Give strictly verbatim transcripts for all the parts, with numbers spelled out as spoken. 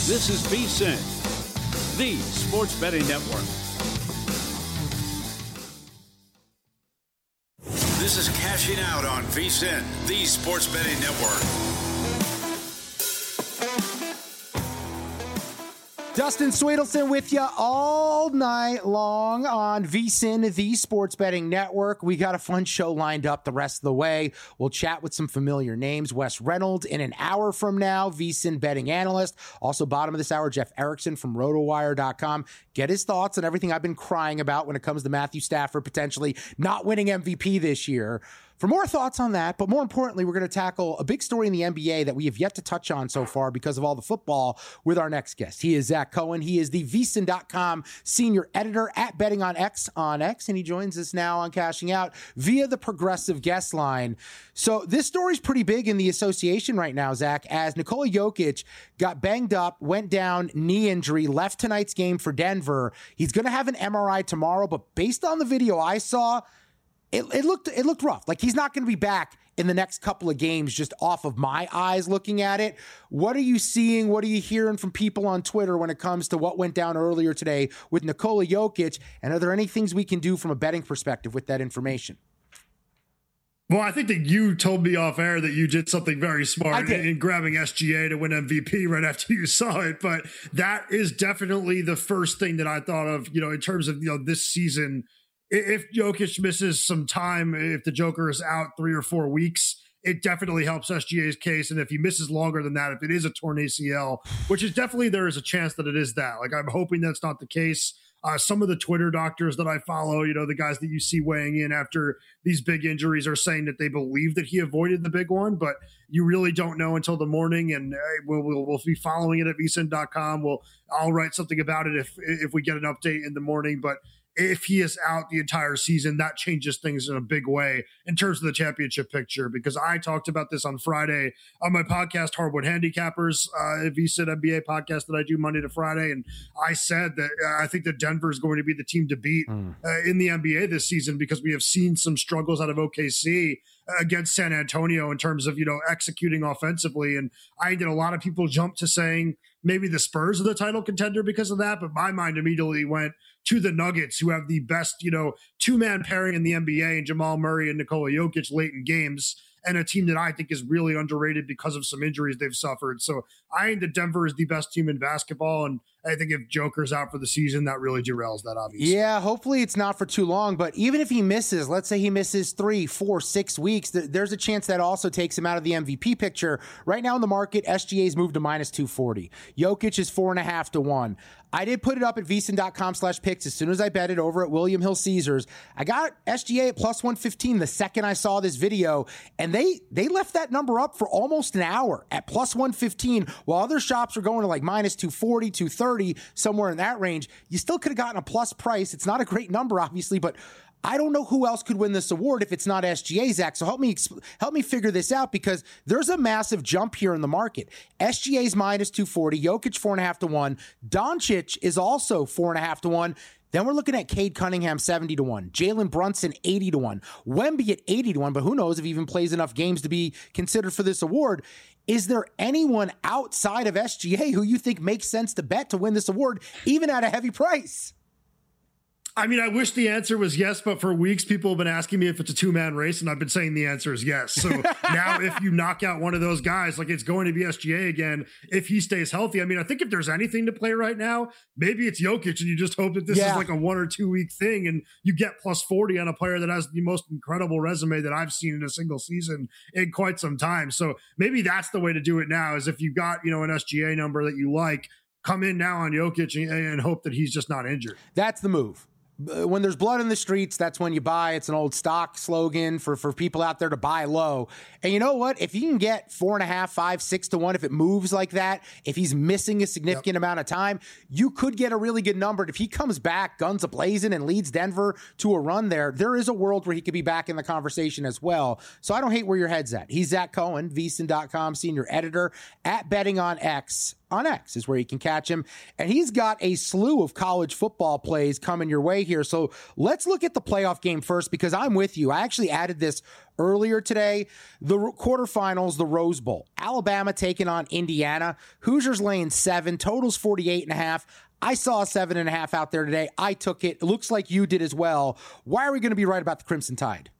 This is VSiN, the Sports Betting Network. This is Cashing Out on VSiN, the Sports Betting Network. Dustin Swedelson with you all night long on VSiN, the Sports Betting Network. We got a fun show lined up the rest of the way. We'll chat with some familiar names. Wes Reynolds in an hour from now, VSiN betting analyst. Also, bottom of this hour, Jeff Erickson from rotowire dot com. Get his thoughts on everything I've been crying about when it comes to Matthew Stafford potentially not winning M V P this year. For more thoughts on that, but more importantly, we're going to tackle a big story in the N B A that we have yet to touch on so far because of all the football with our next guest. He is Zach Cohen. He is the V S I N dot com senior editor at Betting on X on X, and he joins us now on Cashing Out via the Progressive guest line. So this story's pretty big in the association right now, Zach, as Nikola Jokic got banged up, went down, knee injury, left tonight's game for Denver. He's going to have an M R I tomorrow, but based on the video I saw, It, it looked it looked rough. Like he's not going to be back in the next couple of games just off of my eyes looking at it. What are you seeing? What are you hearing from people on Twitter when it comes to what went down earlier today with Nikola Jokic? And are there any things we can do from a betting perspective with that information? Well, I think that you told me off air that you did something very smart in, in grabbing S G A to win M V P right after you saw it. But that is definitely the first thing that I thought of, you know, in terms of, you know, this season. If Jokic misses some time, if the Joker is out three or four weeks, it definitely helps S G A's case. And if he misses longer than that, if it is a torn A C L, which is definitely, there is a chance that it is that. Like, I'm hoping that's not the case. Uh, some of the Twitter doctors that I follow, you know, the guys that you see weighing in after these big injuries are saying that they believe that he avoided the big one, but you really don't know until the morning. And uh, we'll, we'll, we'll be following it at V S I N dot com. We'll, I'll write something about it if, if we get an update in the morning, but if he is out the entire season, that changes things in a big way in terms of the championship picture, because I talked about this on Friday on my podcast, Hardwood Handicappers, uh, V S I N N B A podcast that I do Monday to Friday. And I said that uh, I think that Denver is going to be the team to beat mm. uh, in the N B A this season, because we have seen some struggles out of O K C against San Antonio in terms of, you know, executing offensively. And I did a lot of people jump to saying maybe the Spurs are the title contender because of that. But my mind immediately went to the Nuggets, who have the best, you know, two-man pairing in the N B A in Jamal Murray and Nikola Jokic late in games, and a team that I think is really underrated because of some injuries they've suffered. So I think that Denver is the best team in basketball, and I think if Joker's out for the season, that really derails that, obviously. Yeah, hopefully it's not for too long, but even if he misses, let's say he misses three, four, six weeks, th- there's a chance that also takes him out of the M V P picture. Right now in the market, S G A's moved to minus two forty. Jokic is four and a half to one. I did put it up at V S I N dot com slash picks as soon as I bet it over at William Hill Caesars. I got S G A at plus one fifteen the second I saw this video, and they they left that number up for almost an hour at plus one fifteen, while other shops are going to like minus two forty, two thirty, somewhere in that range. You still could have gotten a plus price. It's not a great number, obviously, but I don't know who else could win this award if it's not S G A, Zach. So help me help me figure this out, because there's a massive jump here in the market. S G A's minus two forty, Jokic four and a half to one, Doncic is also four and a half to one. Then we're looking at Cade Cunningham seventy to one, Jalen Brunson eighty to one, Wemby at eighty to one, but who knows if he even plays enough games to be considered for this award. Is there anyone outside of S G A who you think makes sense to bet to win this award, even at a heavy price? I mean, I wish the answer was yes, but for weeks people have been asking me if it's a two-man race, and I've been saying the answer is yes. So now if you knock out one of those guys, like it's going to be S G A again, if he stays healthy. I mean, I think if there's anything to play right now, maybe it's Jokic, and you just hope that this yeah. is like a one or two week thing, and you get plus forty on a player that has the most incredible resume that I've seen in a single season in quite some time. So maybe that's the way to do it now, is if you've got, you know, an S G A number that you like, come in now on Jokic and, and hope that he's just not injured. That's the move. When there's blood in the streets, that's when you buy. It's an old stock slogan for, for people out there to buy low. And you know what? If you can get four and a half, five, six to one, if it moves like that, if he's missing a significant yep. amount of time, you could get a really good number. And if he comes back guns a-blazing and leads Denver to a run there, there is a world where he could be back in the conversation as well. So I don't hate where your head's at. He's Zach Cohen, V S I N dot com senior editor at Betting on X on X is where you can catch him. And he's got a slew of college football plays coming your way here. So let's look at the playoff game first, because I'm with you. I actually added this earlier today. The quarterfinals, the Rose Bowl. Alabama taking on Indiana. Hoosiers laying seven. Totals forty-eight and a half. I saw a seven and a half out there today. I took it. It looks like you did as well. Why are we going to be right about the Crimson Tide?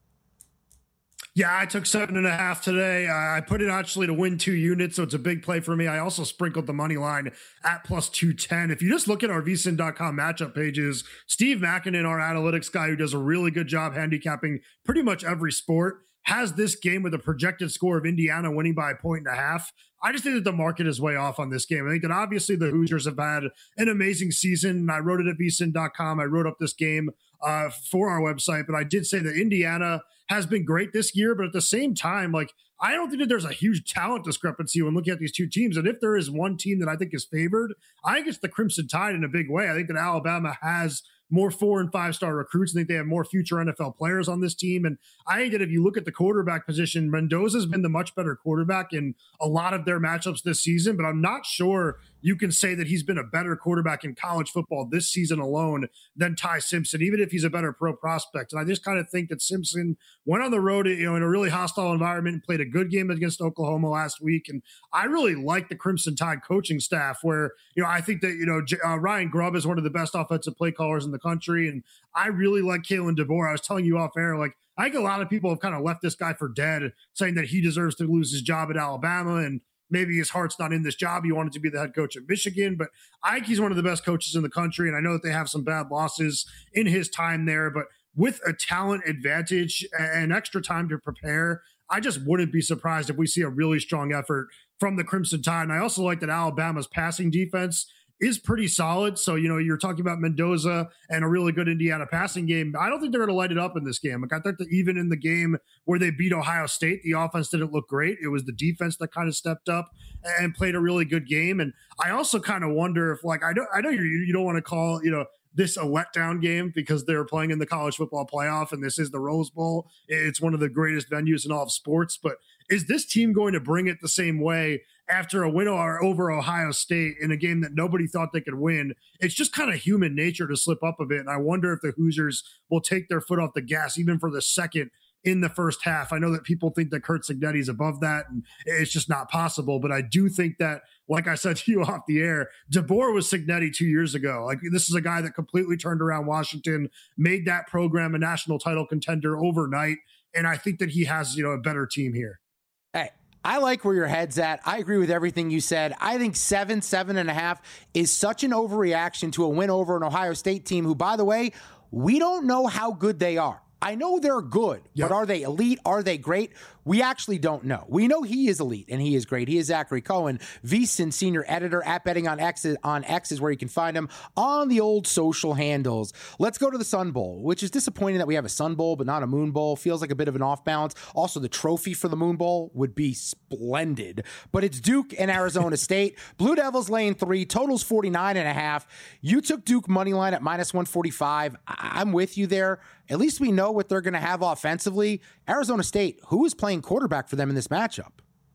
Yeah, I took seven and a half today. I put it actually to win two units, so it's a big play for me. I also sprinkled the money line at plus two ten. If you just look at our V S I N dot com matchup pages, Steve Mackinnon, our analytics guy who does a really good job handicapping pretty much every sport, has this game with a projected score of Indiana winning by a point and a half. I just think that the market is way off on this game. I think that obviously the Hoosiers have had an amazing season. I wrote it at V S I N dot com. I wrote up this game uh, for our website, but I did say that Indiana has been great this year, but at the same time, like, I don't think that there's a huge talent discrepancy when looking at these two teams. And if there is one team that I think is favored, I think it's the Crimson Tide in a big way. I think that Alabama has more four and five star recruits. I think they have more future N F L players on this team. And I think that if you look at the quarterback position, Mendoza's been the much better quarterback in a lot of their matchups this season, but I'm not sure you can say that he's been a better quarterback in college football this season alone than Ty Simpson, even if he's a better pro prospect. And I just kind of think that Simpson went on the road, you know, in a really hostile environment and played a good game against Oklahoma last week. And I really like the Crimson Tide coaching staff where, you know, I think that, you know, uh, Ryan Grubb is one of the best offensive play callers in the country. And I really like Kalen DeBoer. I was telling you off air, like, I think a lot of people have kind of left this guy for dead, saying that he deserves to lose his job at Alabama. And maybe his heart's not in this job. He wanted to be the head coach at Michigan, but I think he's one of the best coaches in the country. And I know that they have some bad losses in his time there, but with a talent advantage and extra time to prepare, I just wouldn't be surprised if we see a really strong effort from the Crimson Tide. And I also like that Alabama's passing defense is pretty solid. So, you know, you're talking about Mendoza and a really good Indiana passing game. I don't think they're going to light it up in this game. Like, I think that even in the game where they beat Ohio State, the offense didn't look great. It was the defense that kind of stepped up and played a really good game. And I also kind of wonder if, like, I don't, I know you you don't want to call, you know, this a letdown game because they're playing in the college football playoff and this is the Rose Bowl. It's one of the greatest venues in all of sports, but is this team going to bring it the same way after a win over Ohio State in a game that nobody thought they could win? It's just kind of human nature to slip up a bit. And I wonder if the Hoosiers will take their foot off the gas even for the second in the first half. I know that people think that Curt Cignetti is above that, and it's just not possible. But I do think that, like I said to you off the air, DeBoer was Cignetti two years ago. Like, this is a guy that completely turned around Washington, made that program a national title contender overnight. And I think that he has, you know, a better team here. Hey, I like where your head's at. I agree with everything you said. I think seven, seven and a half is such an overreaction to a win over an Ohio State team who, by the way, we don't know how good they are. I know they're good, yep. But are they elite? Are they great? We actually don't know. We know he is elite and he is great. He is Zachary Cohen, V S I N senior editor at Betting on X. On X is where you can find him on the old social handles. Let's go to the Sun Bowl, which is disappointing that we have a Sun Bowl but not a Moon Bowl. Feels like a bit of an off balance. Also, the trophy for the Moon Bowl would be splendid, but it's Duke and Arizona State. Blue Devils laying three, totals forty-nine and a half. You took Duke money line at minus one forty-five. I- I'm with you there. At least we know what they're going to have offensively. Arizona State, who is playing quarterback for them in this matchup?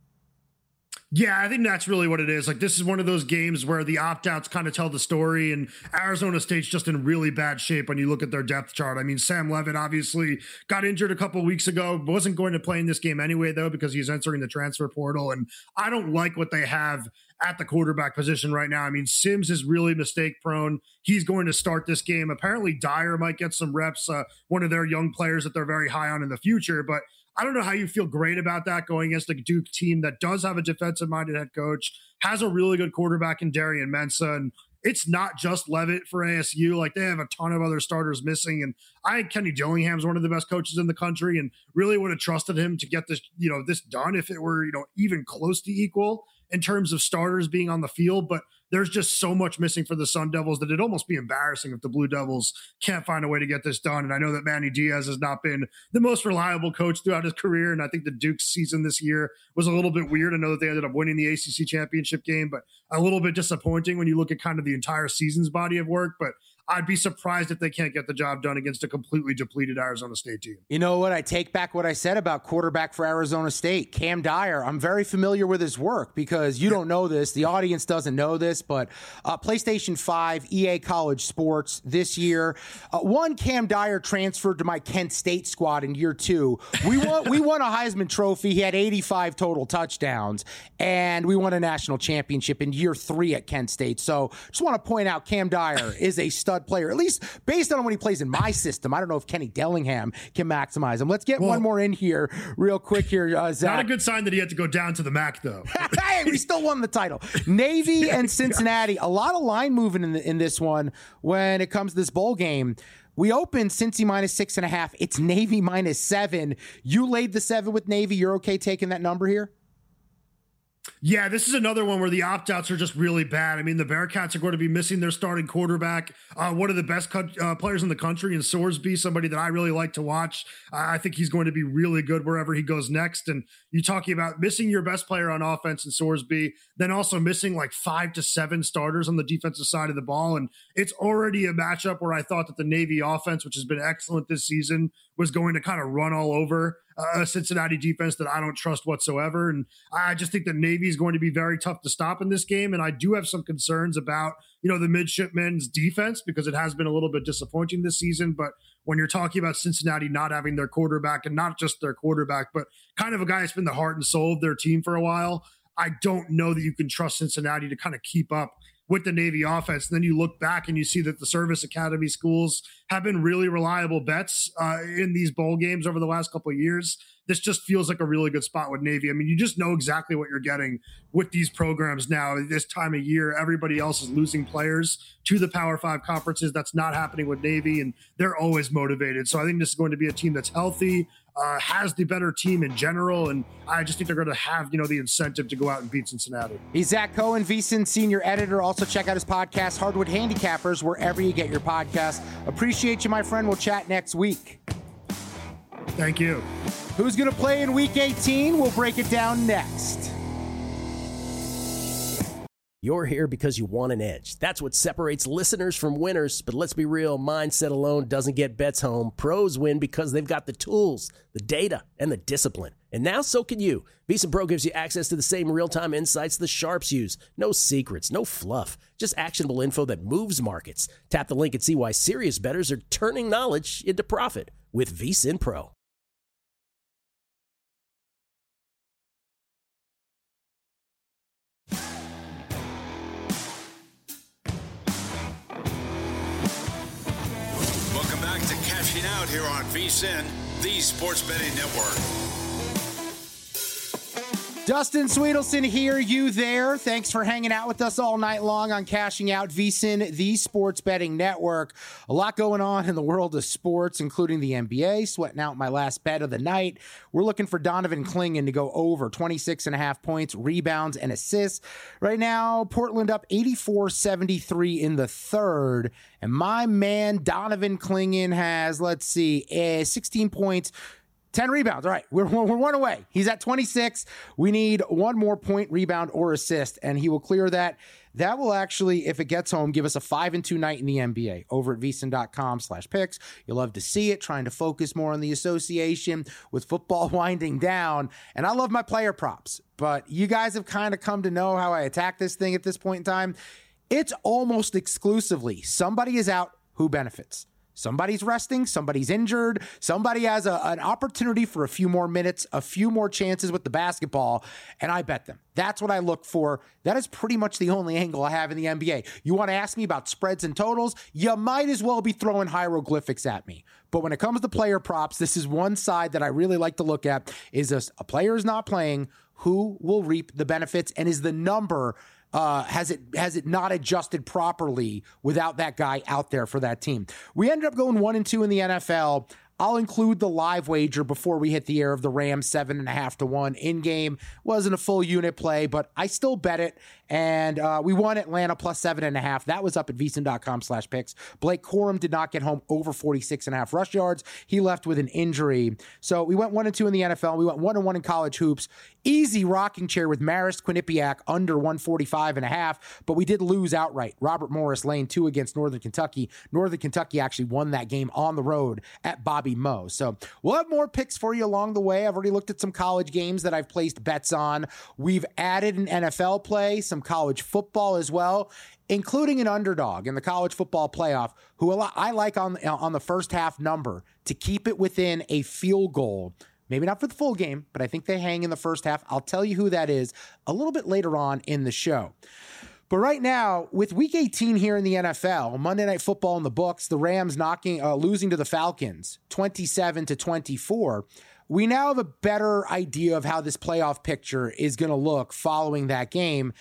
Yeah, I think that's really what it is. Like, this is one of those games where the opt-outs kind of tell the story, and Arizona State's just in really bad shape when you look at their depth chart. I mean, Sam Levitt obviously got injured a couple of weeks ago, wasn't going to play in this game anyway, though, because he's entering the transfer portal, and I don't like what they have at the quarterback position right now. I mean, Sims is really mistake prone. He's going to start this game. Apparently Dyer might get some reps, uh, one of their young players that they're very high on in the future, but I don't know how you feel great about that going against a Duke team that does have a defensive-minded head coach, has a really good quarterback in Darian Mensah, and it's not just Levitt for A S U. Like, they have a ton of other starters missing, and I think Kenny Dillingham's one of the best coaches in the country and really would have trusted him to get this, you know, this done if it were, you know, even close to equal in terms of starters being on the field. But there's just so much missing for the Sun Devils that it'd almost be embarrassing if the Blue Devils can't find a way to get this done. And I know that Manny Diaz has not been the most reliable coach throughout his career. And I think the Duke's season this year was a little bit weird. I know that they ended up winning the A C C championship game, but a little bit disappointing when you look at kind of the entire season's body of work. But I'd be surprised if they can't get the job done against a completely depleted Arizona State team. You know what? I take back what I said about quarterback for Arizona State, Cam Dyer. I'm very familiar with his work because you don't know this. The audience doesn't know this, but uh, PlayStation five, E A College Sports this year. Uh, one, Cam Dyer transferred to my Kent State squad in year two. We won, we won a Heisman Trophy. He had eighty-five total touchdowns, and we won a national championship in year three at Kent State. So just want to point out Cam Dyer is a stud player, at least based on when he plays in my system. I don't know if Kenny Dillingham can maximize him. Let's get well, one more in here real quick here, uh, Zach. Not a good sign that he had to go down to the M A C, though. Hey, we still won the title. Navy and Cincinnati, a lot of line moving in, the, in this one when it comes to this bowl game. We opened Cincy minus six and a half. It's Navy minus seven. You laid the seven with Navy. You're okay taking that number here? Yeah, this is another one where the opt-outs are just really bad. I mean, the Bearcats are going to be missing their starting quarterback, uh, one of the best co- uh, players in the country, in Sorsby, somebody that I really like to watch. Uh, I think he's going to be really good wherever he goes next. And you're talking about missing your best player on offense in Sorsby, then also missing like five to seven starters on the defensive side of the ball. And it's already a matchup where I thought that the Navy offense, which has been excellent this season, was going to kind of run all over uh, a Cincinnati defense that I don't trust whatsoever. And I just think that Navy is going to be very tough to stop in this game. And I do have some concerns about, you know, the midshipmen's defense because it has been a little bit disappointing this season. But when you're talking about Cincinnati not having their quarterback, and not just their quarterback, but kind of a guy that's been the heart and soul of their team for a while, I don't know that you can trust Cincinnati to kind of keep up with the Navy offense. And then you look back and you see that the service academy schools have been really reliable bets uh, in these bowl games over the last couple of years. This just feels like a really good spot with Navy. I mean, you just know exactly what you're getting with these programs now. This time of year, everybody else is losing players to the Power Five conferences. That's not happening with Navy, and they're always motivated. So I think this is going to be a team that's healthy, uh, has the better team in general, and I just think they're going to have, you know, the incentive to go out and beat Cincinnati. He's Zach Cohen, VSiN senior editor. Also check out his podcast, Hardwood Handicappers, wherever you get your podcast. Appreciate you, my friend. We'll chat next week. Thank you. Who's going to play in Week eighteen? We'll break it down next. You're here because you want an edge. That's what separates listeners from winners. But let's be real, mindset alone doesn't get bets home. Pros win because they've got the tools, the data, and the discipline. And now so can you. VSiN Pro gives you access to the same real-time insights the sharps use. No secrets, no fluff, just actionable info that moves markets. Tap the link and see why serious bettors are turning knowledge into profit with VSiN Pro. Cashing out here on VSiN, the Sports Betting Network. Dustin Sweetelson here, you there. Thanks for hanging out with us all night long on Cashing Out, VSiN, the Sports Betting Network. A lot going on in the world of sports, including the N B A. Sweating out my last bet of the night. We're looking for Donovan Clingan to go over twenty-six and a half points, rebounds, and assists. Right now, Portland up eighty-four seventy-three in the third. And my man, Donovan Clingan, has, let's see, uh, sixteen points, ten rebounds. All right, we're, we're one away. He's at twenty-six. We need one more point, rebound, or assist, and he will clear that. That will actually, if it gets home, give us a five and two night in the N B A over at VSiN.com slash picks. You'll love to see it, trying to focus more on the association with football winding down. And I love my player props, but you guys have kind of come to know how I attack this thing at this point in time. It's almost exclusively somebody is out who benefits. Somebody's resting, somebody's injured, somebody has a, an opportunity for a few more minutes, a few more chances with the basketball, and I bet them. That's what I look for. That is pretty much the only angle I have in the N B A. You want to ask me about spreads and totals? You might as well be throwing hieroglyphics at me. But when it comes to player props, this is one side that I really like to look at. Is a, a player is not playing, who will reap the benefits, and is the number Uh, has it has it not adjusted properly without that guy out there for that team? We ended up going one and two in the N F L. I'll include the live wager before we hit the air of the Rams seven and a half to one in game. Wasn't a full unit play, but I still bet it. And uh, we won Atlanta plus seven and a half. That was up at vsin.com slash picks. Blake Corum did not get home over forty-six and a half rush yards. He left with an injury. So we went one and two in the N F L. We went one and one in college hoops. Easy rocking chair with Marist Quinnipiac under one forty-five and a half, but we did lose outright. Robert Morris lane two against Northern Kentucky. Northern Kentucky actually won that game on the road at Bobby Moe. So we'll have more picks for you along the way. I've already looked at some college games that I've placed bets on. We've added an N F L play, some college football as well, including an underdog in the college football playoff, who I like on, on the first half number to keep it within a field goal. Maybe not for the full game, but I think they hang in the first half. I'll tell you who that is a little bit later on in the show. But right now, with week eighteen here in the N F L, Monday Night Football in the books, the Rams knocking, uh, losing to the Falcons twenty-seven to twenty-four. We now have a better idea of how this playoff picture is going to look following that game.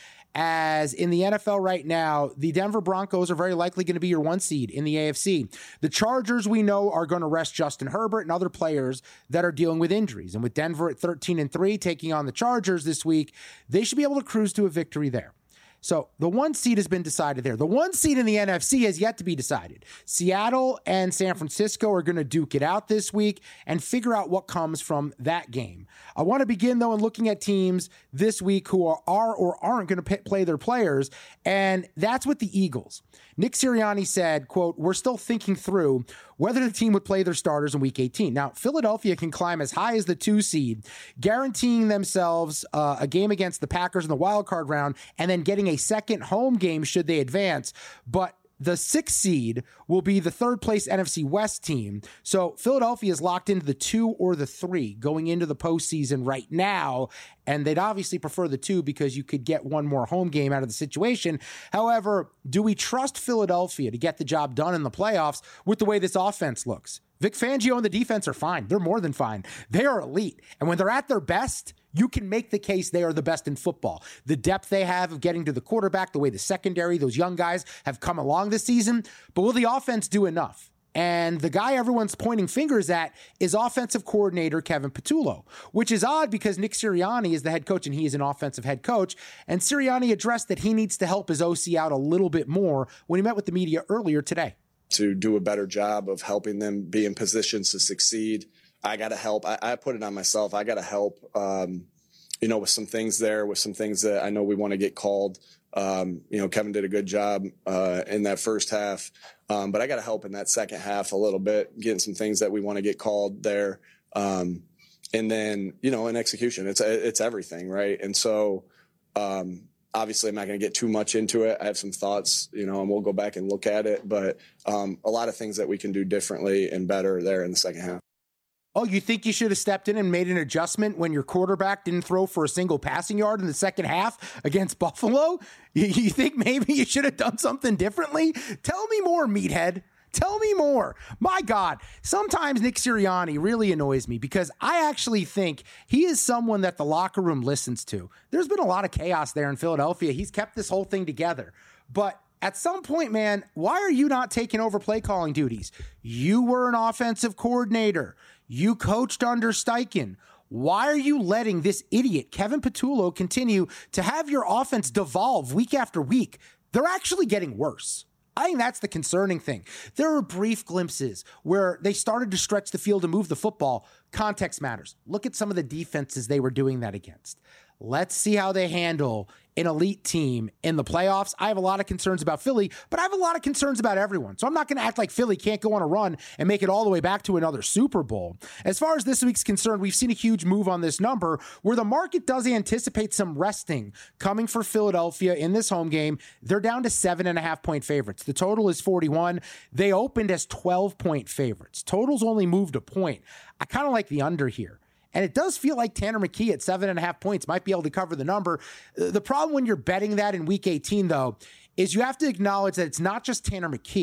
As in the N F L right now, the Denver Broncos are very likely going to be your one seed in the A F C. The Chargers, we know, are going to rest Justin Herbert and other players that are dealing with injuries. And with Denver at thirteen and three taking on the Chargers this week, they should be able to cruise to a victory there. So the one seed has been decided there. The one seed in the N F C has yet to be decided. Seattle and San Francisco are going to duke it out this week and figure out what comes from that game. I want to begin, though, in looking at teams this week who are, are or aren't going to p- play their players, and that's with the Eagles. Nick Sirianni said, quote, "We're still thinking through whether the team would play their starters in week eighteen. Now, Philadelphia can climb as high as the two seed, guaranteeing themselves uh, a game against the Packers in the wild card round and then getting a second home game should they advance. But the sixth seed will be the third place N F C West team. So Philadelphia is locked into the two or the three going into the postseason right now. And they'd obviously prefer the two because you could get one more home game out of the situation. However, do we trust Philadelphia to get the job done in the playoffs with the way this offense looks? Vic Fangio and the defense are fine. They're more than fine. They are elite. And when they're at their best, you can make the case they are the best in football. The depth they have of getting to the quarterback, the way the secondary, those young guys have come along this season. But will the offense do enough? And the guy everyone's pointing fingers at is offensive coordinator Kevin Patullo, which is odd because Nick Sirianni is the head coach and he is an offensive head coach. And Sirianni addressed that he needs to help his O C out a little bit more when he met with the media earlier today. To do a better job of helping them be in positions to succeed. I got to help. I, I put it on myself. I got to help, um, you know, with some things there, with some things that I know we want to get called. Um, you know, Kevin did a good job uh, in that first half, um, but I got to help in that second half a little bit, getting some things that we want to get called there. Um, and then, you know, in execution, it's it's everything, right? And so, um, obviously, I'm not going to get too much into it. I have some thoughts, you know, and we'll go back and look at it. But um, a lot of things that we can do differently and better there in the second half. Oh, you think you should have stepped in and made an adjustment when your quarterback didn't throw for a single passing yard in the second half against Buffalo? You, you think maybe you should have done something differently? Tell me more, meathead. Tell me more. My God, sometimes Nick Sirianni really annoys me because I actually think he is someone that the locker room listens to. There's been a lot of chaos there in Philadelphia. He's kept this whole thing together. But at some point, man, why are you not taking over play calling duties? You were an offensive coordinator. You coached under Steichen. Why are you letting this idiot, Kevin Patullo, continue to have your offense devolve week after week? They're actually getting worse. I think that's the concerning thing. There were brief glimpses where they started to stretch the field and move the football. Context matters. Look at some of the defenses they were doing that against. Let's see how they handle an elite team in the playoffs. I have a lot of concerns about Philly, but I have a lot of concerns about everyone. So I'm not going to act like Philly can't go on a run and make it all the way back to another Super Bowl. As far as this week's concerned, we've seen a huge move on this number where the market does anticipate some resting coming for Philadelphia in this home game. They're down to seven and a half point favorites. The total is forty-one. They opened as twelve point favorites. Total's only moved a point. I kind of like the under here. And it does feel like Tanner McKee at seven and a half points might be able to cover the number. The problem when you're betting that in week eighteen, though, is you have to acknowledge that it's not just Tanner McKee.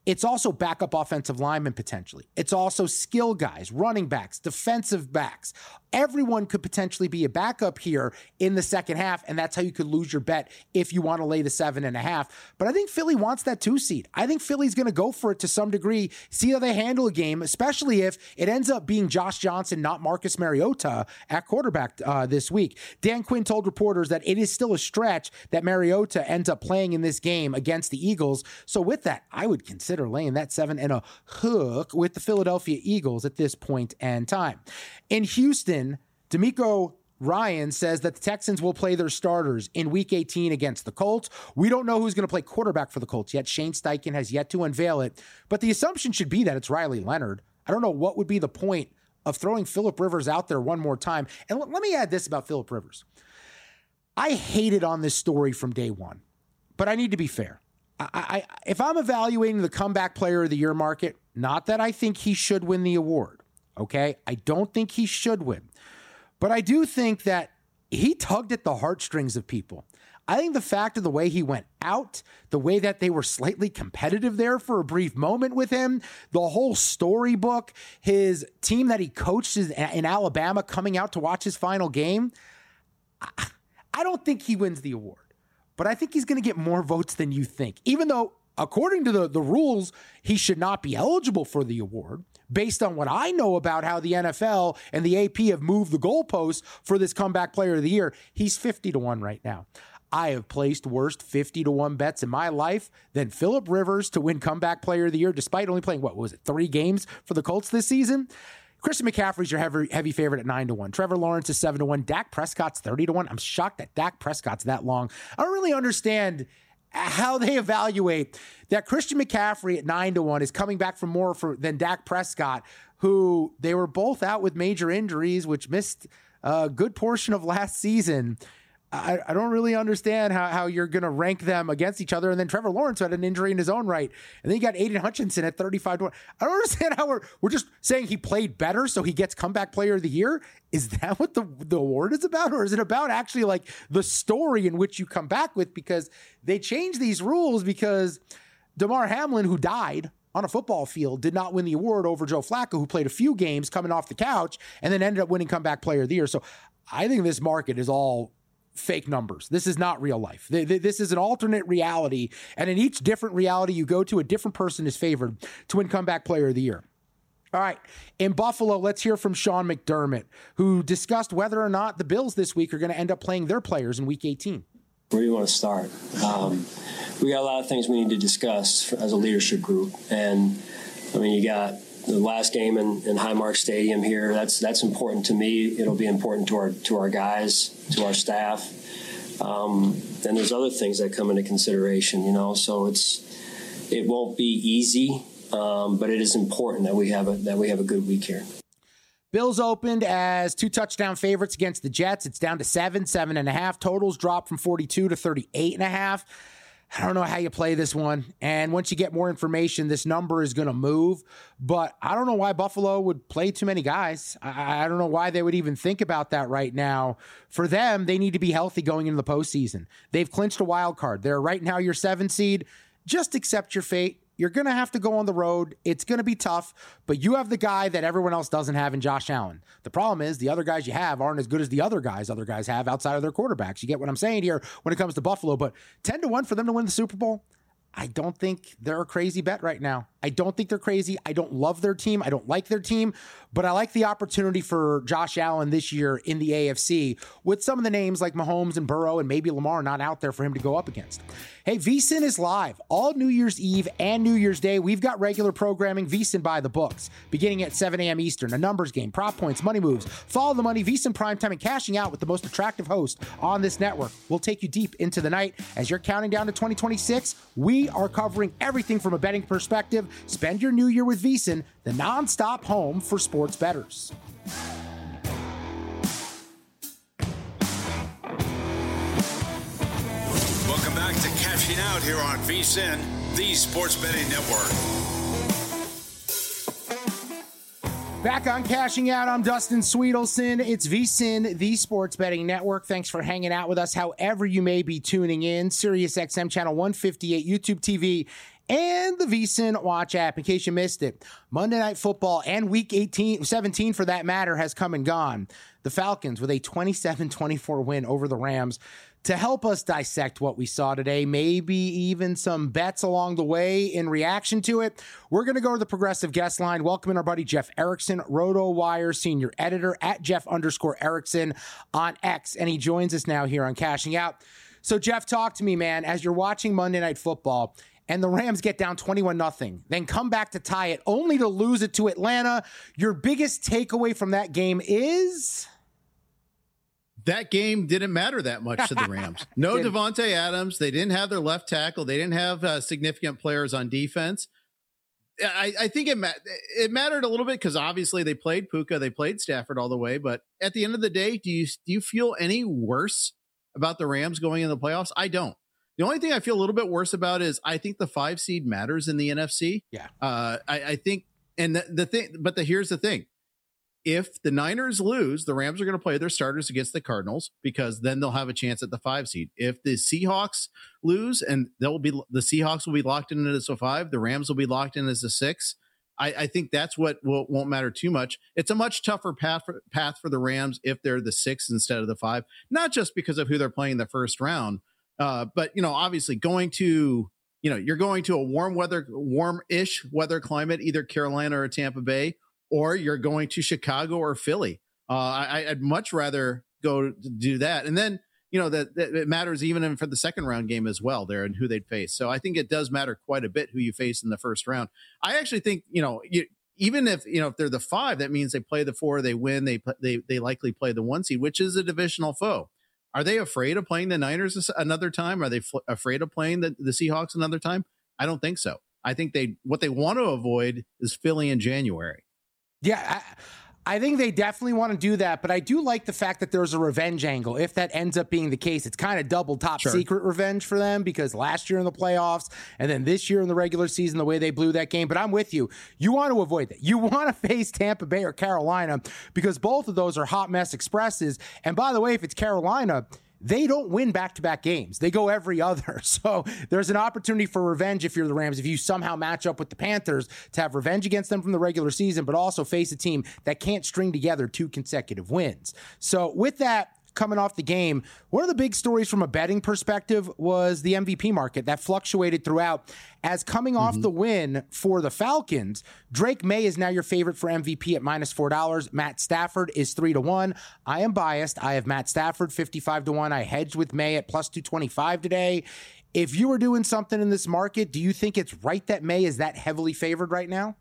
It's also backup offensive linemen potentially. It's also skill guys, running backs, defensive backs. Everyone could potentially be a backup here in the second half, and that's how you could lose your bet if you want to lay the seven and a half. But I think Philly wants that two seed. I think Philly's going to go for it to some degree, see how they handle a game, especially if it ends up being Josh Johnson, not Marcus Mariota, at quarterback uh, this week. Dan Quinn told reporters that it is still a stretch that Mariota ends up playing in this game against the Eagles. So with that, I would consider laying that seven and a hook with the Philadelphia Eagles at this point and time. In Houston, D'Amico Ryan says that the Texans will play their starters in week eighteen against the Colts. We don't know who's going to play quarterback for the Colts yet. Shane Steichen has yet to unveil it, but the assumption should be that it's Riley Leonard. I don't know what would be the point of throwing Phillip Rivers out there one more time. And let me add this about Phillip Rivers. I hated on this story from day one, but I need to be fair. I, I, if I'm evaluating the comeback player of the year market, not that I think he should win the award, okay? I don't think he should win. But I do think that he tugged at the heartstrings of people. I think the fact of the way he went out, the way that they were slightly competitive there for a brief moment with him, the whole storybook, his team that he coached in Alabama coming out to watch his final game, I don't think he wins the award. But I think he's going to get more votes than you think, even though, according to the, the rules, he should not be eligible for the award. Based on what I know about how the N F L and the A P have moved the goalposts for this comeback player of the year, he's fifty to one right now. I have placed worse fifty to one bets in my life than Phillip Rivers to win comeback player of the year, despite only playing, what was it, three games for the Colts this season? Christian McCaffrey's your heavy, heavy favorite at nine to one. Trevor Lawrence is seven to one. Dak Prescott's thirty to one. I'm shocked that Dak Prescott's that long. I don't really understand how they evaluate that Christian McCaffrey at nine to one is coming back from more for, than Dak Prescott, who they were both out with major injuries, which missed a good portion of last season. I, I don't really understand how, how you're going to rank them against each other. And then Trevor Lawrence had an injury in his own right. And then you got Aiden Hutchinson at thirty-five to one. I don't understand how we're, we're just saying he played better so he gets comeback player of the year. Is that what the, the award is about? Or is it about actually like the story in which you come back with? Because they changed these rules because Damar Hamlin, who died on a football field, did not win the award over Joe Flacco, who played a few games coming off the couch and then ended up winning comeback player of the year. So I think this market is all fake numbers. This is not real life. This is an alternate reality. And in each different reality you go to, a different person is favored to win comeback player of the year. All right. In Buffalo, let's hear from Sean McDermott, who discussed whether or not the Bills this week are going to end up playing their players in week eighteen. Where do you want to start? Um, we got a lot of things we need to discuss as a leadership group. And I mean, you got the last game in, in Highmark Stadium here. That's that's important to me. It'll be important to our to our guys, to our staff. Um, and there's other things that come into consideration, you know. So it's it won't be easy, um, but it is important that we have a that we have a good week here. Bills opened as two touchdown favorites against the Jets. It's down to seven, seven and a half. Totals dropped from forty-two to thirty-eight and a half. I don't know how you play this one. And once you get more information, this number is going to move. But I don't know why Buffalo would play too many guys. I, I don't know why they would even think about that right now. For them, they need to be healthy going into the postseason. They've clinched a wild card. They're right now your seven seed. Just accept your fate. You're going to have to go on the road. It's going to be tough, but you have the guy that everyone else doesn't have in Josh Allen. The problem is the other guys you have aren't as good as the other guys other guys have outside of their quarterbacks. You get what I'm saying here when it comes to Buffalo, but ten to one for them to win the Super Bowl, I don't think they're a crazy bet right now. I don't think they're crazy. I don't love their team. I don't like their team, but I like the opportunity for Josh Allen this year in the A F C with some of the names like Mahomes and Burrow and maybe Lamar not out there for him to go up against. Hey, VSiN is live all New Year's Eve and New Year's Day. We've got regular programming, VSiN by the books, beginning at seven a.m. Eastern. A numbers game, prop points, money moves, follow the money, VSiN primetime, and cashing out with the most attractive host on this network. We'll take you deep into the night as you're counting down to twenty twenty-six. We are covering everything from a betting perspective. Spend your new year with VSiN, the nonstop home for sports bettors. Welcome back to Cashing Out here on VSiN, the Sports Betting Network. Back on Cashing Out, I'm Dustin Sweetelson. It's VSiN, the Sports Betting Network. Thanks for hanging out with us, however you may be tuning in. Sirius X M channel one fifty-eight, YouTube T V, and the VSiN Watch app. In case you missed it, Monday Night Football and Week eighteen, seventeen for that matter has come and gone. The Falcons with a twenty-seven twenty-four win over the Rams. To help us dissect what we saw today, maybe even some bets along the way in reaction to it, we're going to go to the Progressive guest line. Welcoming our buddy Jeff Erickson, RotoWire senior editor at Jeff underscore Erickson on X, and he joins us now here on Cashing Out. So Jeff, talk to me, man, as you're watching Monday Night Football and the Rams get down twenty-one nothing, then come back to tie it, only to lose it to Atlanta. Your biggest takeaway from that game is... that game didn't matter that much to the Rams. No Devontae Adams. They didn't have their left tackle. They didn't have uh, significant players on defense. I, I think it, ma- it mattered a little bit because obviously they played Puka, they played Stafford all the way. But at the end of the day, do you do you feel any worse about the Rams going in the playoffs? I don't. The only thing I feel a little bit worse about is I think the five seed matters in the N F C. Yeah. Uh, I, I think, and the, the thing, but the here's the thing. If the Niners lose, the Rams are going to play their starters against the Cardinals because then they'll have a chance at the five seed. If the Seahawks lose, and they'll be the Seahawks will be locked in as a five, the Rams will be locked in as a six. I, I think that's what will, won't matter too much. It's a much tougher path for, path for the Rams if they're the six instead of the five, not just because of who they're playing in the first round, uh, but you know, obviously going to you know you're going to a warm weather, warm-ish weather climate, either Carolina or Tampa Bay. Or you're going to Chicago or Philly. Uh, I, I'd much rather go to do that. And then, you know, that, that it matters even for the second round game as well there and who they'd face. So I think it does matter quite a bit who you face in the first round. I actually think, you know, you, even if, you know, if they're the five, that means they play the four, they win, they, they, they likely play the one seed, which is a divisional foe. Are they afraid of playing the Niners another time? Are they f- afraid of playing the, the Seahawks another time? I don't think so. I think they, what they want to avoid is Philly in January. Yeah, I, I think they definitely want to do that, but I do like the fact that there's a revenge angle. If that ends up being the case, it's kind of double top sure. secret revenge for them because last year in the playoffs and then this year in the regular season, the way they blew that game. But I'm with you. You want to avoid that. You want to face Tampa Bay or Carolina because both of those are hot mess expresses. And by the way, if it's Carolina, they don't win back-to-back games. They go every other. So there's an opportunity for revenge if you're the Rams, if you somehow match up with the Panthers to have revenge against them from the regular season, but also face a team that can't string together two consecutive wins. So with that, coming off the game, one of the big stories from a betting perspective was the M V P market that fluctuated throughout. As coming off mm-hmm. the win for the Falcons, Drake May is now your favorite for M V P at minus four dollars. Matt Stafford is three to one. I am biased. I have Matt Stafford fifty-five to one. I hedged with May at plus two twenty-five today. If you were doing something in this market, do you think it's right that May is that heavily favored right now?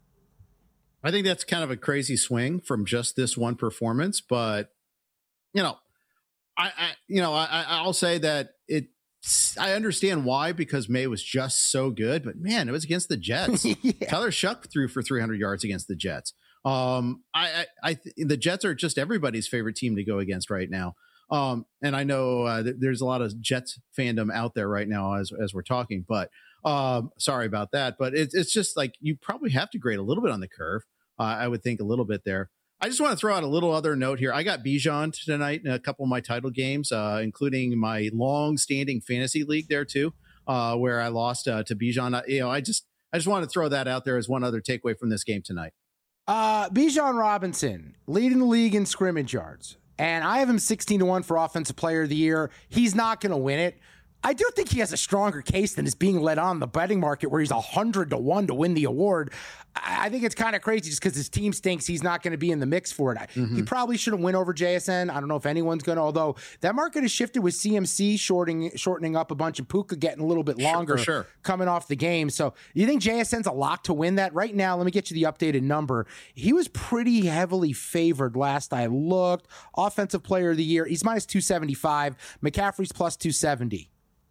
I think that's kind of a crazy swing from just this one performance, but you know, I, I, you know, I, I'll say that it. I understand why because May was just so good, but man, it was against the Jets. yeah. Tyler Shuck threw for three hundred yards against the Jets. Um, I, I, I th- the Jets are just everybody's favorite team to go against right now. Um, and I know uh, th- there's a lot of Jets fandom out there right now as as we're talking, but um, sorry about that. But it's it's just like you probably have to grade a little bit on the curve. Uh, I would think a little bit there. I just want to throw out a little other note here. I got Bijan tonight in a couple of my title games, uh, including my long-standing fantasy league there too, uh, where I lost uh, to Bijan. I, you know, I just I just want to throw that out there as one other takeaway from this game tonight. Uh, Bijan Robinson leading the league in scrimmage yards, and I have him sixteen to one for Offensive Player of the Year. He's not going to win it. I do think he has a stronger case than is being led on the betting market where he's one hundred to one to win the award. I think it's kind of crazy just because his team stinks. He's not going to be in the mix for it. Mm-hmm. He probably shouldn't win over J S N. I don't know if anyone's going to, although that market has shifted with C M C shorting, shortening up a bunch and Puka getting a little bit longer sure, sure. coming off the game. So you think J S N's a lock to win that? Right now, let me get you the updated number. He was pretty heavily favored last I looked. Offensive Player of the Year, he's minus two seventy-five. McCaffrey's plus two seventy.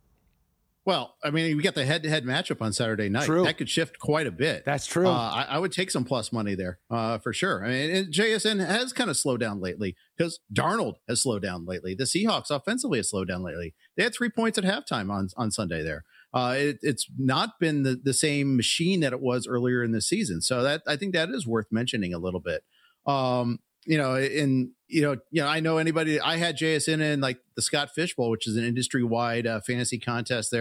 Well, I mean, we got the head-to-head matchup on Saturday night. True. That could shift quite a bit. That's true. Uh, I, I would take some plus money there uh, for sure. I mean, J S N has kind of slowed down lately because Darnold has slowed down lately. The Seahawks offensively has slowed down lately. They had three points at halftime on, on Sunday there. Uh, it, it's not been the, the same machine that it was earlier in the season. So that I think that is worth mentioning a little bit. Um, you know, in, you know, you know, I know anybody, I had J S N in like the Scott Fish Bowl, which is an industry wide uh, fantasy contest there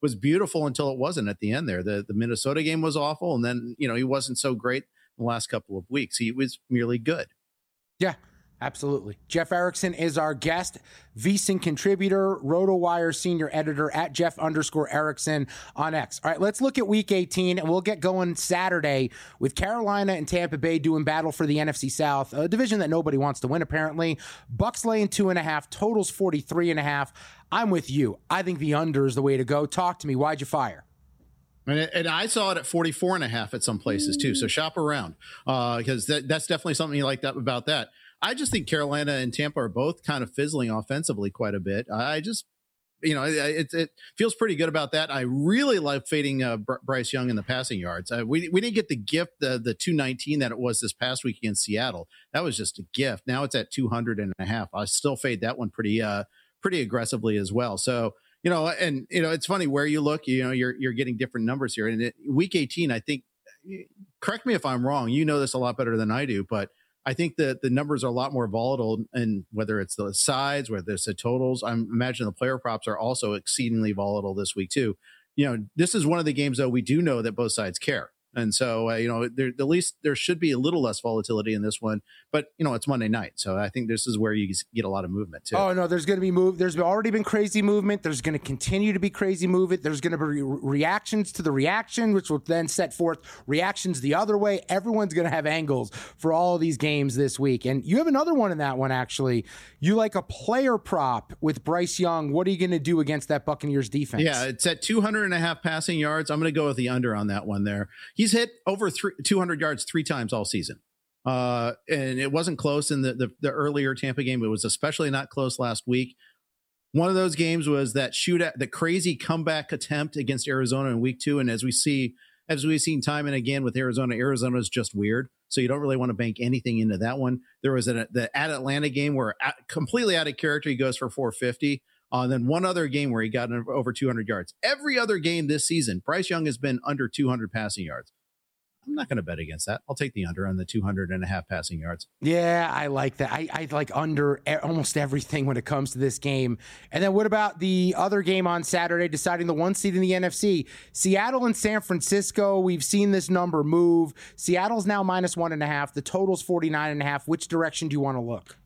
was beautiful until it wasn't at the end there. The, the Minnesota game was awful. And then, you know, he wasn't so great in the last couple of weeks. He was merely good. Yeah. Absolutely. Jeff Erickson is our guest, VSiN contributor, RotoWire senior editor at Jeff underscore Erickson on X. All right, let's look at week eighteen, and we'll get going Saturday with Carolina and Tampa Bay doing battle for the N F C South, a division that nobody wants to win, apparently. Bucks laying two and a half, totals forty-three and a half. I'm with you. I think the under is the way to go. Talk to me. Why'd you fire? And, and I saw it at forty-four and a half at some places too. So shop around because uh, that, that's definitely something you like that about that. I just think Carolina and Tampa are both kind of fizzling offensively quite a bit. I just, you know, it, it feels pretty good about that. I really love fading uh, Bryce Young in the passing yards. Uh, we we didn't get the gift, the the two nineteen that it was this past week against Seattle. That was just a gift. Now it's at two hundred and a half. I still fade that one pretty uh pretty aggressively as well. So, you know, and you know, it's funny where you look. You know, you're you're getting different numbers here. And it, week eighteen, I think. Correct me if I'm wrong. You know this a lot better than I do, but I think that the numbers are a lot more volatile, and whether it's the sides, whether it's the totals, I imagine the player props are also exceedingly volatile this week too. You know, this is one of the games though we do know that both sides care. And so, uh, you know, there, at least there should be a little less volatility in this one. But, you know, it's Monday night. So I think this is where you get a lot of movement, too. Oh, no, there's going to be move. There's already been crazy movement. There's going to continue to be crazy movement. There's going to be re- reactions to the reaction, which will then set forth reactions the other way. Everyone's going to have angles for all of these games this week. And you have another one in that one, actually. You like a player prop with Bryce Young. What are you going to do against that Buccaneers defense? Yeah, it's at two hundred and a half passing yards. I'm going to go with the under on that one there. He's hit over three, two hundred yards three times all season. Uh, and it wasn't close in the, the, the earlier Tampa game. It was especially not close last week. One of those games was that shootout, the crazy comeback attempt against Arizona in week two. And as we see, as we've seen time and again with Arizona, Arizona is just weird. So you don't really want to bank anything into that one. There was a, the at Atlanta game where at, completely out of character, he goes for four fifty. Uh, and then one other game where he got over two hundred yards. Every other game this season, Bryce Young has been under two hundred passing yards. I'm not going to bet against that. I'll take the under on the two hundred and a half passing yards. Yeah, I like that. I, I like under almost everything when it comes to this game. And then what about the other game on Saturday, deciding the one seed in the N F C? Seattle and San Francisco, we've seen this number move. Seattle's now minus one and a half. The total's forty-nine and a half. Which direction do you want to look?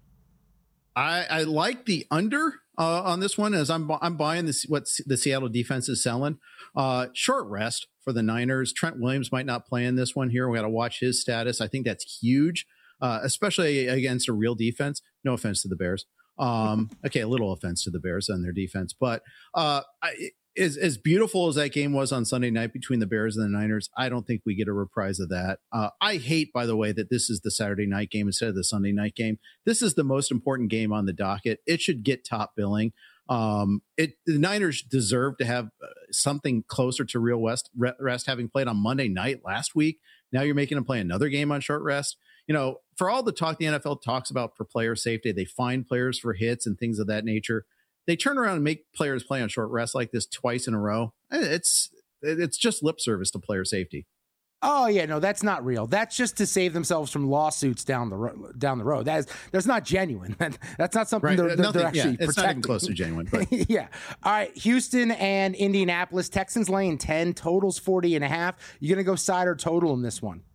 I, I like the under uh, on this one as I'm I'm buying this what the Seattle defense is selling. Uh, short rest for the Niners. Trent Williams might not play in this one here. We got to watch his status. I think that's huge, uh, especially against a real defense. No offense to the Bears. Um, okay, a little offense to the Bears and their defense, but uh, I, as as beautiful as that game was on Sunday night between the Bears and the Niners, I don't think we get a reprise of that. Uh, I hate, by the way, that this is the Saturday night game instead of the Sunday night game. This is the most important game on the docket. It should get top billing. Um, it the Niners deserve to have something closer to real West rest, having played on Monday night last week. Now you're making them play another game on short rest. You know, for all the talk the N F L talks about for player safety, they find players for hits and things of that nature. They turn around and make players play on short rest like this twice in a row. It's it's just lip service to player safety. Oh yeah, no, that's not real. That's just to save themselves from lawsuits down the ro- down the road. That is that's not genuine. That, that's not something right. they're, Nothing, they're actually yeah, it's protecting. not even close to genuine. But. Yeah. All right, Houston and Indianapolis. Texans laying ten. Totals forty and a half. You gonna go side or total in this one?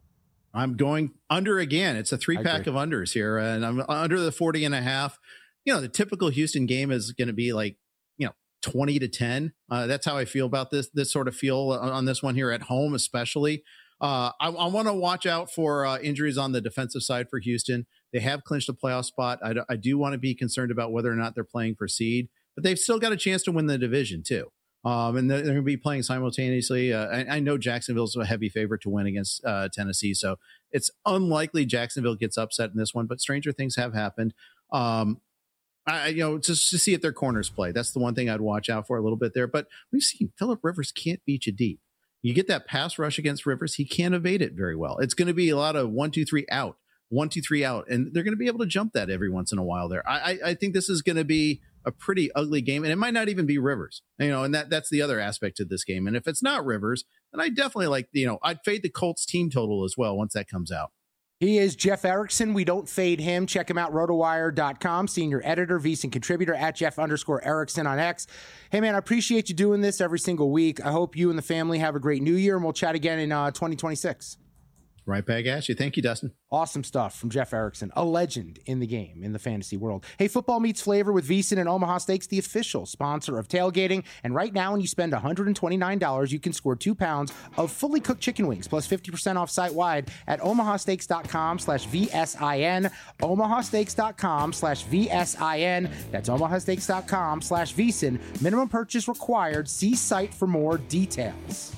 I'm going under again. It's a three pack of unders here, and I'm under the forty and a half. You know, the typical Houston game is going to be like, you know, twenty to ten. Uh, that's how I feel about this, this sort of feel on this one here at home, especially. Uh, I, I want to watch out for uh, injuries on the defensive side for Houston. They have clinched a playoff spot. I, I do want to be concerned about whether or not they're playing for seed, but they've still got a chance to win the division too. Um, and they're, they're going to be playing simultaneously. Uh, I, I know Jacksonville's a heavy favorite to win against uh, Tennessee, so it's unlikely Jacksonville gets upset in this one, but stranger things have happened. Um, I, you know, just to see if their corners play. That's the one thing I'd watch out for a little bit there. But we've seen Phillip Rivers can't beat you deep. You get that pass rush against Rivers, he can't evade it very well. It's going to be a lot of one, two, three out, one, two, three out, and they're going to be able to jump that every once in a while there. I, I, I think this is going to be a pretty ugly game, and it might not even be Rivers, you know, and that that's the other aspect of this game. And if it's not Rivers, then I definitely like, you know, I'd fade the Colts team total as well once that comes out. He is Jeff Erickson. We don't fade him. Check him out, rotowire dot com, senior editor, VSiN contributor, at Jeff underscore Erickson on X. Hey, man, I appreciate you doing this every single week. I hope you and the family have a great new year, and we'll chat again in uh, twenty twenty-six. Right back at you. Thank you, Dustin. Awesome stuff from Jeff Erickson, a legend in the game, in the fantasy world. Hey, football meets flavor with VSiN and Omaha Steaks, the official sponsor of tailgating. And right now, when you spend one hundred twenty-nine dollars, you can score two pounds of fully cooked chicken wings, plus fifty percent off site-wide at omahasteaks.com slash VSIN, omahasteaks.com slash VSIN. That's omahasteaks.com slash VSiN. Minimum purchase required. See site for more details.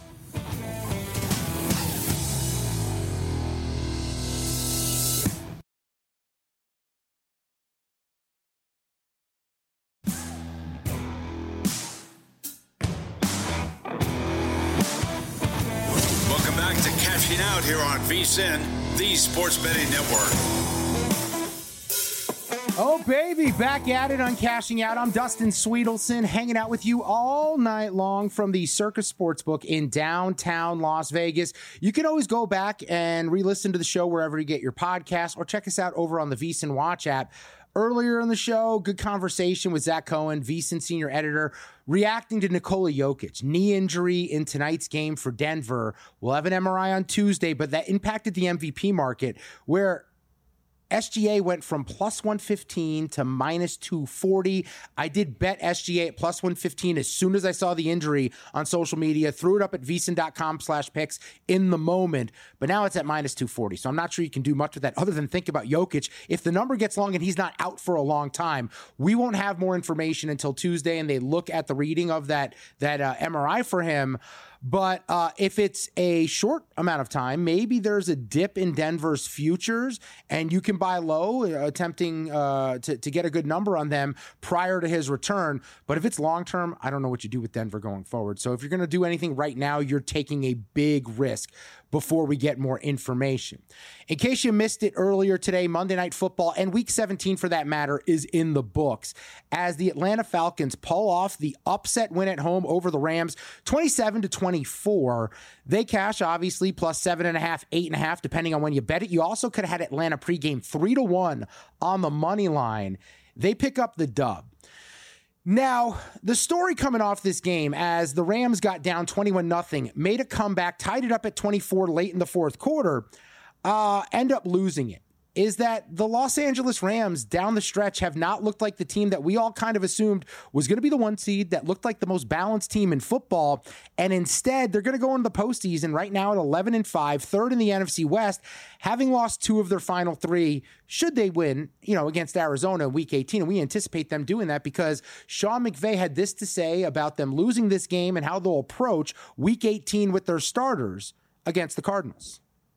Out here on VSiN, the Sports Betting Network. Oh, baby, back at it on Cashing Out. I'm Dustin Sweetelson, hanging out with you all night long from the Circus Sportsbook in downtown Las Vegas. You can always go back and re-listen to the show wherever you get your podcasts, or check us out over on the VSiN Watch app. Earlier in the show, good conversation with Zach Cohen, VSiN senior editor, reacting to Nikola Jokic. Knee injury in tonight's game for Denver. We'll have an M R I on Tuesday, but that impacted the M V P market, where S G A went from plus one fifteen to minus two forty. I did bet S G A at plus one fifteen as soon as I saw the injury on social media, threw it up at VSiN.com slash picks in the moment, but now it's at minus two forty. So I'm not sure you can do much with that other than think about Jokic. If the number gets long and he's not out for a long time, we won't have more information until Tuesday and they look at the reading of that, that uh, M R I for him. But uh, if it's a short amount of time, maybe there's a dip in Denver's futures and you can buy low, uh, attempting uh, to, to get a good number on them prior to his return. But if it's long-term, I don't know what you do with Denver going forward. So if you're going to do anything right now, you're taking a big risk before we get more information. In case you missed it earlier today, Monday Night Football, and Week seventeen for that matter, is in the books as the Atlanta Falcons pull off the upset win at home over the Rams, twenty-seven to twenty-four. They cash, obviously, plus seven and a half, eight and a half, depending on when you bet it. You also could have had Atlanta pregame three to one on the money line. They pick up the dub. Now, the story coming off this game, as the Rams got down twenty-one nothing, made a comeback, tied it up at twenty-four late in the fourth quarter, uh, end up losing it, is that the Los Angeles Rams down the stretch have not looked like the team that we all kind of assumed was going to be the one seed, that looked like the most balanced team in football. And instead, they're going to go into the postseason right now at eleven and five, third in the N F C West, having lost two of their final three, should they win, you know, against Arizona in week eighteen. And we anticipate them doing that because Sean McVay had this to say about them losing this game and how they'll approach week eighteen with their starters against the Cardinals.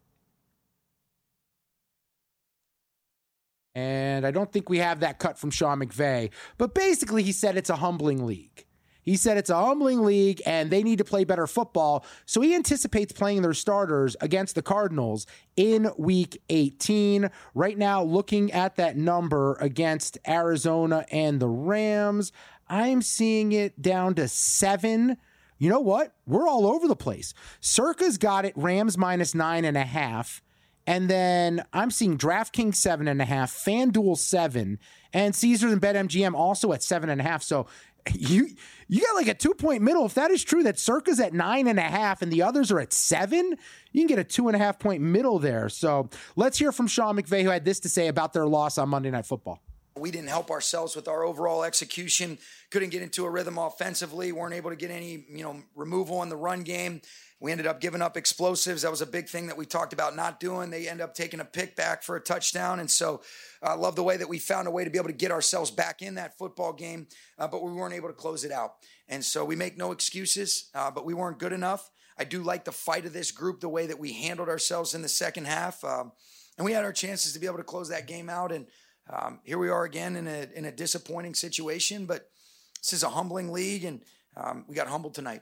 And I don't think we have that cut from Sean McVay. But basically, he said it's a humbling league. He said it's a humbling league and they need to play better football. So he anticipates playing their starters against the Cardinals in week eighteen. Right now, looking at that number against Arizona and the Rams, I'm seeing it down to seven. You know what? We're all over the place. Circa's got it Rams minus nine and a half. And then I'm seeing DraftKings seven and a half, FanDuel seven, and Caesars and BetMGM also at seven and a half. So you you got like a two point middle. If that is true, that Circa's at nine and a half and the others are at seven, you can get a two and a half point middle there. So let's hear from Sean McVay, who had this to say about their loss on Monday Night Football. We didn't help ourselves with our overall execution, couldn't get into a rhythm offensively, weren't able to get any, you know, removal in the run game. We ended up giving up explosives. That was a big thing that we talked about not doing. They end up taking a pick back for a touchdown. And so I uh, love the way that we found a way to be able to get ourselves back in that football game, uh, but we weren't able to close it out. And so we make no excuses, uh, but we weren't good enough. I do like the fight of this group, the way that we handled ourselves in the second half. Um, and we had our chances to be able to close that game out. And um, here we are again in a, in a disappointing situation, but this is a humbling league and um, we got humbled tonight.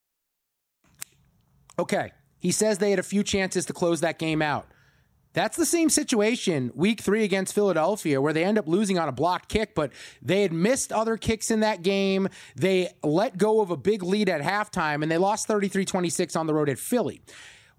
Okay, he says they had a few chances to close that game out. That's the same situation week three against Philadelphia, where they end up losing on a blocked kick, but they had missed other kicks in that game. They let go of a big lead at halftime, and they lost thirty-three twenty-six on the road at Philly.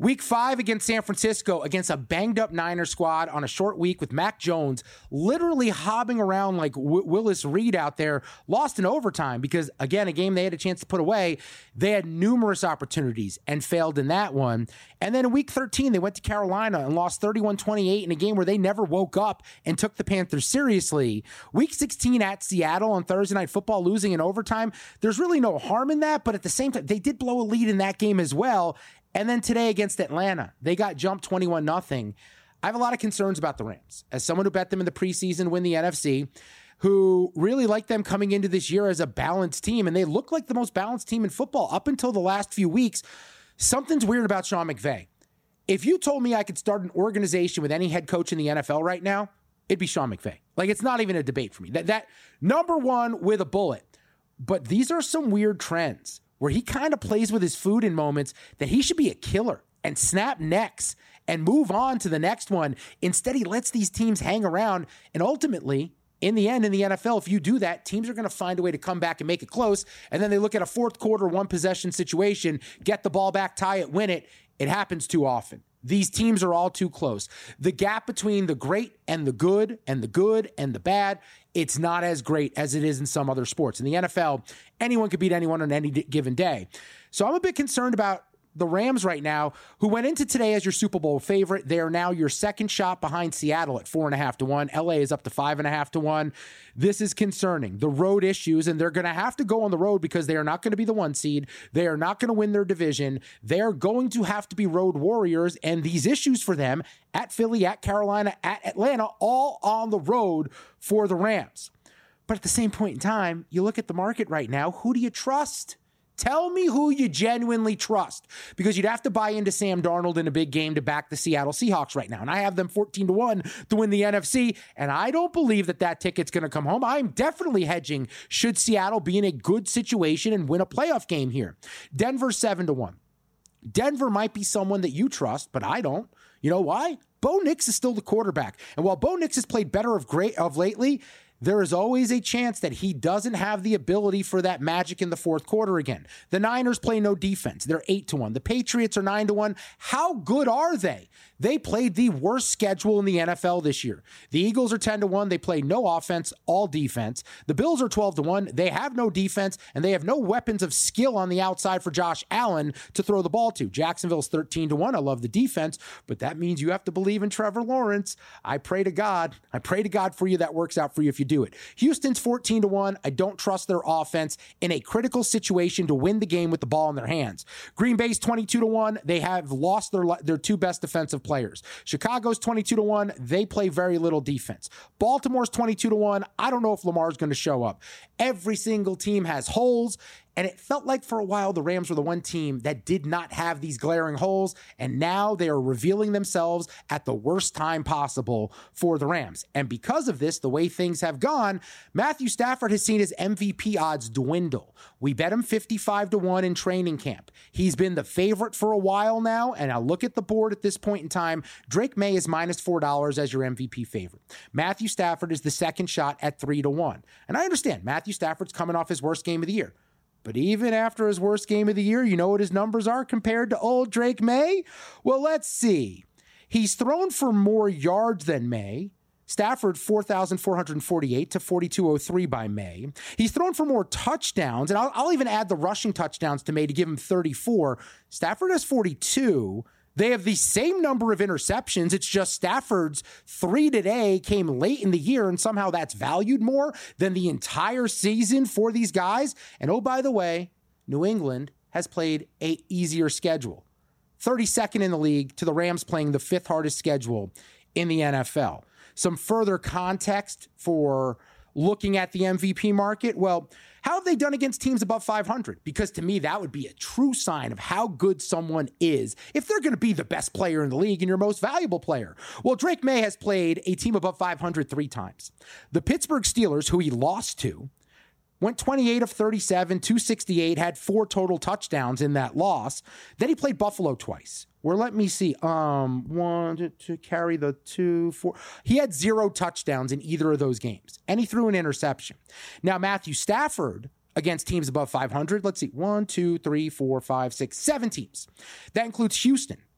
Week five against San Francisco, against a banged-up Niner squad on a short week with Mac Jones literally hobbing around like w- Willis Reed out there, lost in overtime because, again, a game they had a chance to put away. They had numerous opportunities and failed in that one. And then in week thirteen, they went to Carolina and lost thirty-one twenty-eight in a game where they never woke up and took the Panthers seriously. Week sixteen at Seattle on Thursday Night Football, losing in overtime. There's really no harm in that, but at the same time, they did blow a lead in that game as well. And then today against Atlanta, they got jumped twenty-one nothing. I have a lot of concerns about the Rams. As someone who bet them in the preseason win the N F C, who really liked them coming into this year as a balanced team, and they look like the most balanced team in football up until the last few weeks, something's weird about Sean McVay. If you told me I could start an organization with any head coach in the N F L right now, it'd be Sean McVay. Like, it's not even a debate for me. That, that number one with a bullet. But these are some weird trends where he kind of plays with his food in moments that he should be a killer and snap necks and move on to the next one. Instead, he lets these teams hang around. And ultimately, in the end, in the N F L, if you do that, teams are going to find a way to come back and make it close. And then they look at a fourth quarter, one possession situation, get the ball back, tie it, win it. It happens too often. These teams are all too close. The gap between the great and the good and the good and the bad, it's not as great as it is in some other sports. In the N F L, anyone could beat anyone on any given day. So I'm a bit concerned about the Rams right now, who went into today as your Super Bowl favorite. They are now your second shot behind Seattle at four and a half to one. L A is up to five and a half to one. This is concerning. The road issues, and they're going to have to go on the road because they are not going to be the one seed. They are not going to win their division. They are going to have to be road warriors, and these issues for them at Philly, at Carolina, at Atlanta, all on the road for the Rams. But at the same point in time, you look at the market right now, who do you trust? Tell me who you genuinely trust, because you'd have to buy into Sam Darnold in a big game to back the Seattle Seahawks right now. And I have them fourteen to one to win the N F C, and I don't believe that that ticket's going to come home. I'm definitely hedging should Seattle be in a good situation and win a playoff game here. Denver seven to one. Denver might be someone that you trust, but I don't. You know why? Bo Nix is still the quarterback. And while Bo Nix has played better of great of lately, there is always a chance that he doesn't have the ability for that magic in the fourth quarter again. The Niners play no defense. They're eight to one. The Patriots are nine to one. How good are they? They played the worst schedule in the N F L this year. The Eagles are ten to one. They play no offense, all defense. The Bills are twelve to one. They have no defense, and they have no weapons of skill on the outside for Josh Allen to throw the ball to. Jacksonville's thirteen to one. I love the defense, but that means you have to believe in Trevor Lawrence. I pray to God. I pray to God for you that works out for you if you do it. Houston's fourteen to one. I don't trust their offense in a critical situation to win the game with the ball in their hands. Green Bay's twenty-two to one. They have lost their, their two best defensive players. Chicago's twenty-two to one. They play very little defense. Baltimore's twenty-two to one. I don't know if Lamar's going to show up. Every single team has holes. And it felt like for a while the Rams were the one team that did not have these glaring holes, and now they are revealing themselves at the worst time possible for the Rams. And because of this, the way things have gone, Matthew Stafford has seen his M V P odds dwindle. We bet him fifty-five to one in training camp. He's been the favorite for a while now, and I look at the board at this point in time. Drake May is minus four dollars as your M V P favorite. Matthew Stafford is the second shot at three to one. And I understand Matthew Stafford's coming off his worst game of the year. But even after his worst game of the year, you know what his numbers are compared to old Drake May? Well, let's see. He's thrown for more yards than May. Stafford, four thousand four hundred forty-eight to forty-two oh three by May. He's thrown for more touchdowns, and I'll, I'll even add the rushing touchdowns to May to give him thirty-four. Stafford has forty-two. They have the same number of interceptions. It's just Stafford's three today came late in the year, and somehow that's valued more than the entire season for these guys. And oh, by the way, New England has played a easier schedule. thirty-second in the league to the Rams playing the fifth hardest schedule in the N F L. Some further context for looking at the M V P market. Well, how have they done against teams above five hundred? Because to me, that would be a true sign of how good someone is if they're going to be the best player in the league and your most valuable player. Well, Drake May has played a team above five hundred three times. The Pittsburgh Steelers, who he lost to, went twenty-eight of thirty-seven, two sixty-eight, had four total touchdowns in that loss. Then he played Buffalo twice. Where, let me see, um, one to, to carry the two, four. He had zero touchdowns in either of those games, and he threw an interception. Now, Matthew Stafford against teams above five hundred, let's see, one, two, three, four, five, six, seven teams. That includes Houston,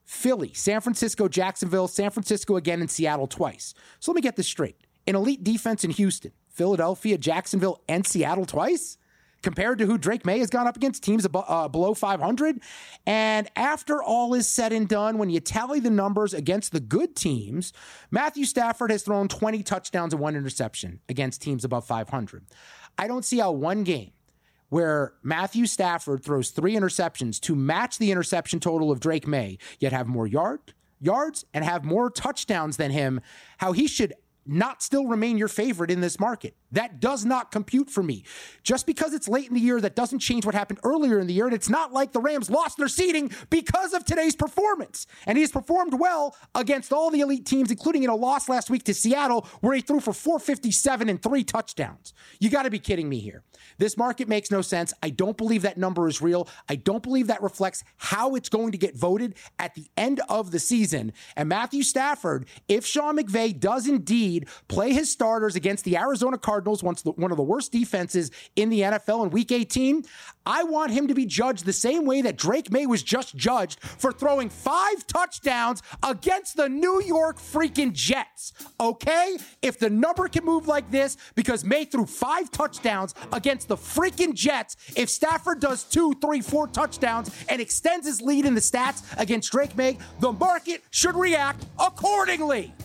Philly, San Francisco, Jacksonville, San Francisco again, and Seattle twice. So let me get this straight. An elite defense in Houston, Philadelphia, Jacksonville, and Seattle twice? Compared to who Drake May has gone up against, teams above, uh, below five hundred. And after all is said and done, when you tally the numbers against the good teams, Matthew Stafford has thrown twenty touchdowns and one interception against teams above five hundred. I don't see how one game where Matthew Stafford throws three interceptions to match the interception total of Drake May, yet have more yard, yards and have more touchdowns than him, how he should not still remain your favorite in this market. That does not compute for me. Just because it's late in the year, that doesn't change what happened earlier in the year. And it's not like the Rams lost their seeding because of today's performance. And he's performed well against all the elite teams, including in a loss last week to Seattle, where he threw for four fifty-seven and three touchdowns. You got to be kidding me here. This market makes no sense. I don't believe that number is real. I don't believe that reflects how it's going to get voted at the end of the season. And Matthew Stafford, if Sean McVay does indeed play his starters against the Arizona Cardinals, one of the worst defenses in the N F L in week eighteen, I want him to be judged the same way that Drake May was just judged for throwing five touchdowns against the New York freaking Jets. Okay? If the number can move like this because May threw five touchdowns against the freaking Jets, if Stafford does two, three, four touchdowns and extends his lead in the stats against Drake May, the market should react accordingly.